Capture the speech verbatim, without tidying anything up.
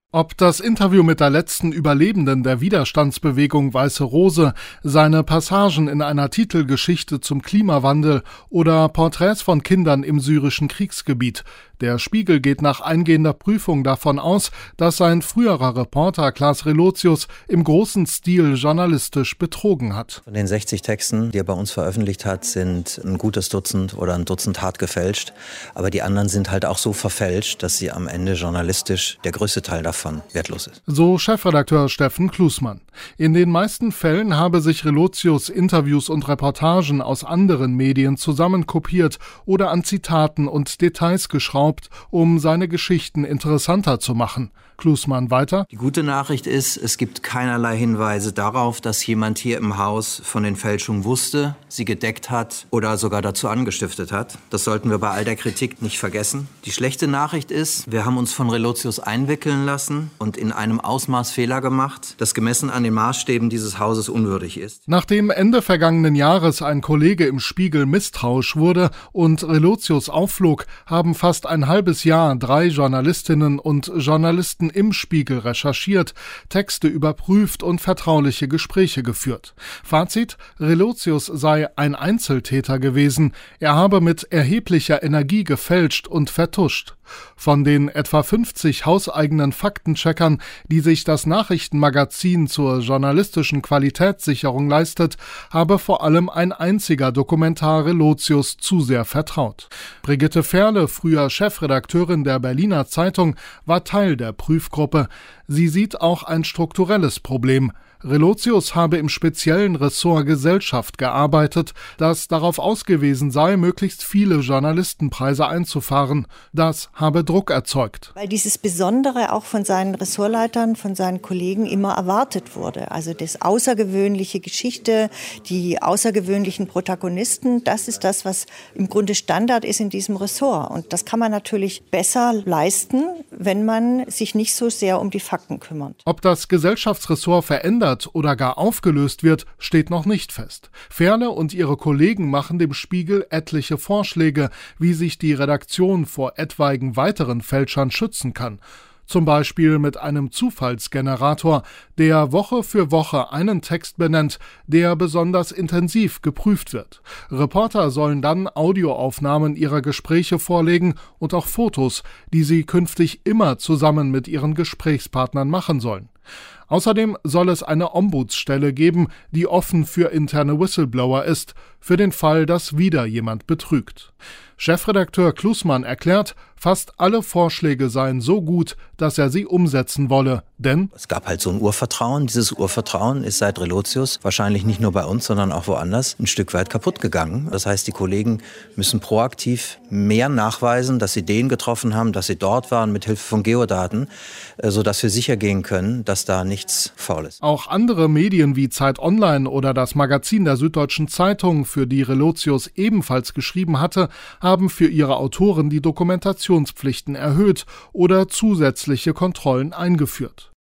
Ob das Interview mit der letzten Überlebenden der Widerstandsbewegung Weiße Rose, seine Passagen in einer Titelgeschichte zum Klimawandel oder Porträts von Kindern im syrischen Kriegsgebiet. Der Spiegel geht nach eingehender Prüfung davon aus, dass sein früherer Reporter Klaas Relotius im großen Stil journalistisch betrogen hat. Von den sechzig Texten, die er bei uns veröffentlicht hat, sind ein gutes Dutzend oder ein Dutzend hart gefälscht. Aber die anderen sind halt auch so verfälscht, dass sie am Ende journalistisch, der größte Teil davon, wertlos ist. So Chefredakteur Steffen Klusmann. In den meisten Fällen habe sich Relotius Interviews und Reportagen aus anderen Medien zusammenkopiert oder an Zitaten und Details geschraubt, um seine Geschichten interessanter zu machen. Klusmann weiter. Die gute Nachricht ist, es gibt keinerlei Hinweise darauf, dass jemand hier im Haus von den Fälschungen wusste, sie gedeckt hat oder sogar dazu angestiftet hat. Das sollten wir bei all der Kritik nicht vergessen. Die schlechte Nachricht ist, wir haben uns von Relotius einwickeln lassen und in einem Ausmaß Fehler gemacht, das gemessen an den Maßstäben dieses Hauses unwürdig ist. Nachdem Ende vergangenen Jahres ein Kollege im Spiegel misstrauisch wurde und Relotius aufflog, haben fast ein halbes Jahr drei Journalistinnen und Journalisten im Spiegel recherchiert, Texte überprüft und vertrauliche Gespräche geführt. Fazit: Relotius sei ein Einzeltäter gewesen. Er habe mit erheblicher Energie gefälscht und vertuscht. Von den etwa fünfzig hauseigenen Faktencheckern, die sich das Nachrichtenmagazin zur journalistischen Qualitätssicherung leistet, habe vor allem ein einziger Dokumentar Relotius zu sehr vertraut. Brigitte Ferle, früher Chefredakteurin der Berliner Zeitung, war Teil der Prüfgruppe. Sie sieht auch ein strukturelles Problem. Relotius habe im speziellen Ressort Gesellschaft gearbeitet, das darauf ausgewiesen sei, möglichst viele Journalistenpreise einzufahren. Das habe Druck erzeugt. Weil dieses Besondere auch von seinen Ressortleitern, von seinen Kollegen immer erwartet wurde. Also das außergewöhnliche Geschichte, die außergewöhnlichen Protagonisten, das ist das, was im Grunde Standard ist in diesem Ressort. Und das kann man natürlich besser leisten, wenn man sich nicht so sehr um die Fakten kümmert. Ob das Gesellschaftsressort verändert oder gar aufgelöst wird, steht noch nicht fest. Ferle und ihre Kollegen machen dem Spiegel etliche Vorschläge, wie sich die Redaktion vor etwaigen weiteren Fälschern schützen kann. Zum Beispiel mit einem Zufallsgenerator, der Woche für Woche einen Text benennt, der besonders intensiv geprüft wird. Reporter sollen dann Audioaufnahmen ihrer Gespräche vorlegen und auch Fotos, die sie künftig immer zusammen mit ihren Gesprächspartnern machen sollen. Außerdem soll es eine Ombudsstelle geben, die offen für interne Whistleblower ist, für den Fall, dass wieder jemand betrügt. Chefredakteur Klusmann erklärt, fast alle Vorschläge seien so gut, dass er sie umsetzen wolle, denn es gab halt so ein Urvertrauen. Dieses Urvertrauen ist seit Relotius wahrscheinlich nicht nur bei uns, sondern auch woanders ein Stück weit kaputt gegangen. Das heißt, die Kollegen müssen proaktiv mehr nachweisen, dass sie den getroffen haben, dass sie dort waren mit Hilfe von Geodaten, sodass wir sicher gehen können, dass da nichts faul ist. Auch andere Medien wie Zeit Online oder das Magazin der Süddeutschen Zeitung, für die Relotius ebenfalls geschrieben hatte, haben für ihre Autoren die Dokumentationspflichten erhöht oder zusätzliche Kontrollen eingeführt.